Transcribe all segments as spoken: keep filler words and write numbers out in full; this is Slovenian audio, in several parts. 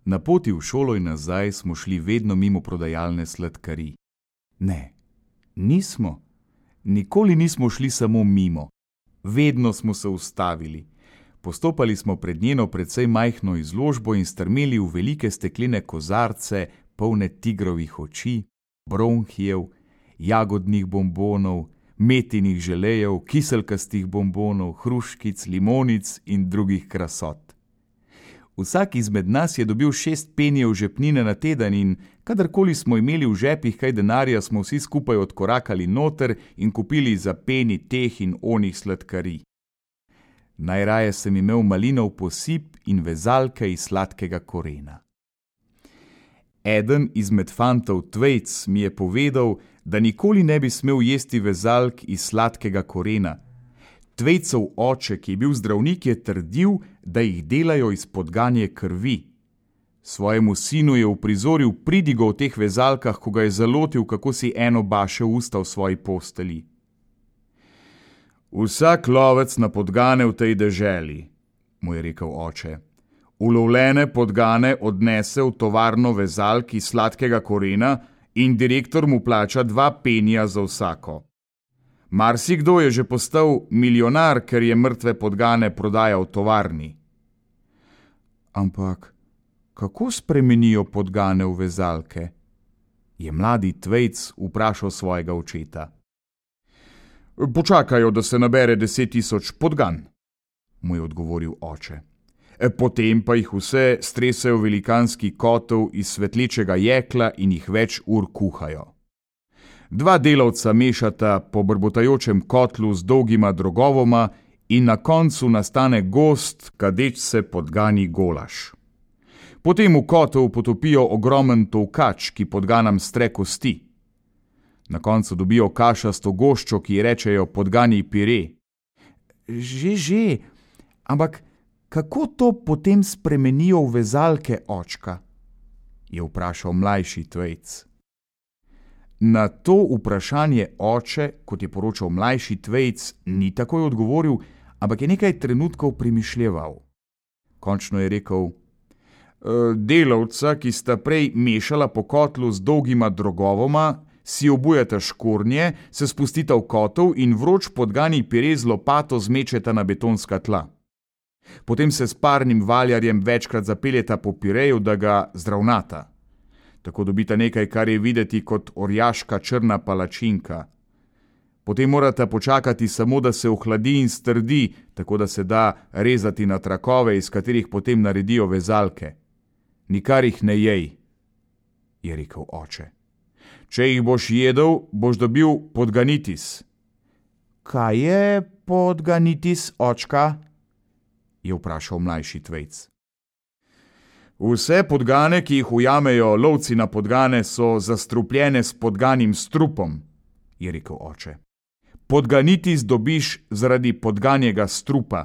Na poti v šolo in nazaj smo šli vedno mimo prodajalne sladkarij. Ne, nismo. Nikoli nismo šli samo mimo. Vedno smo se ustavili. Postopali smo pred njeno precej majhno izložbo in strmeli v velike steklene kozarce, polne tigrovih oči, bronhijev, jagodnih bombonov, metinih želejev, kiselkastih bombonov, hruškic, limonic in drugih krasot. Vsak izmed nas je dobil šest penijev žepnine na teden in kadarkoli smo imeli v žepih kaj denarja, smo vsi skupaj odkorakali noter in kupili za peni teh in onih sladkarij. Najraje sem imel malinov posip in vezalke iz sladkega korena. Eden izmed fantov Tvejc mi je povedal, da nikoli ne bi smel jesti vezalk iz sladkega korena. Tvejcov oče, ki je bil zdravnik, je trdil, da jih delajo iz podganje krvi. Svojemu sinu je uprizoril pridigo v teh vezalkah, ko ga je zalotil, kako si eno baše usta v svoji posteli. Vsak lovec na podgane v tej deželi, mu je rekel oče, ulovljene podgane odnese v tovarno vezalk iz sladkega korena in direktor mu plača dva penija za vsako. Marsikdo je že postal milijonar, ker je mrtve podgane prodajal v tovarni. Ampak kako spremenijo podgane v vezalke? Je mladi Tvejc vprašal svojega očeta. Počakajo, da se nabere deset tisoč podgan, mu je odgovoril oče. Potem pa jih vse stresajo v velikanski kotel iz svetlečega jekla in jih več ur kuhajo. Dva delavca mešata po brbotajočem kotlu z dolgima drogovoma in na koncu nastane gost, kadeč se podgani golaž. Potem v kotel potopijo ogromen tolkač, ki podganam stre kosti. Na koncu dobijo kašasto goščo, ki ji rečejo podgani pire. Že, že, ampak kako to potem spremenijo v vezalke, očka? Je vprašal mlajši Tvejc. Na to vprašanje oče, kot je poročal mlajši Tvejc, ni takoj odgovoril, ampak je nekaj trenutkov premišljeval. Končno je rekel, delavca, ki sta prej mešala po kotlu z dolgima drogovoma, si obujeta škornje, se spustita v kotel in vroč podgani pire z lopato zmečeta na betonska tla. Potem se s parnim valjarjem večkrat zapeljeta po pireju, da ga zravnata. Tako dobita nekaj, kar je videti kot orjaška črna palačinka. Potem morata počakati samo, da se ohladi in strdi, tako da se da rezati na trakove, iz katerih potem naredijo vezalke. Nikar jih ne jej, je rekel oče. Če jih boš jedel, boš dobil podganitis. Kaj je podganitis, očka? Je vprašal mlajši Tvejc. Vse podgane, ki jih ujamejo lovci na podgane, so zastrupljene s podganim strupom, je rekel oče. Podganitis dobiš zaradi podganjega strupa.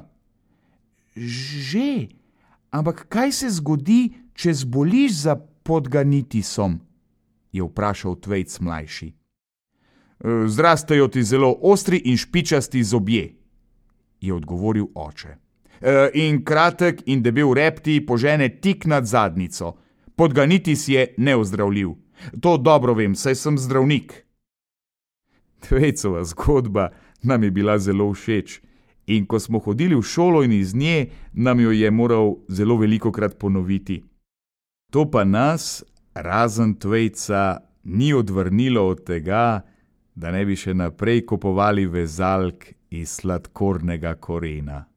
Že, ampak kaj se zgodi, če zboliš za podganitisom? Je vprašal Tvejc mlajši. Zrastejo ti zelo ostri in špičasti zobje, je odgovoril oče. In kratek in debel rep ti požene tik nad zadnjico. Podganitis je neozdravljiv. To dobro vem, saj sem zdravnik. Tvejcova zgodba nam je bila zelo všeč in ko smo hodili v šolo in iz nje, nam jo je moral zelo velikokrat ponoviti. To pa nas, razen Tvejca, ni odvrnilo od tega, da ne bi še naprej kupovali vezalk iz sladkornega korena.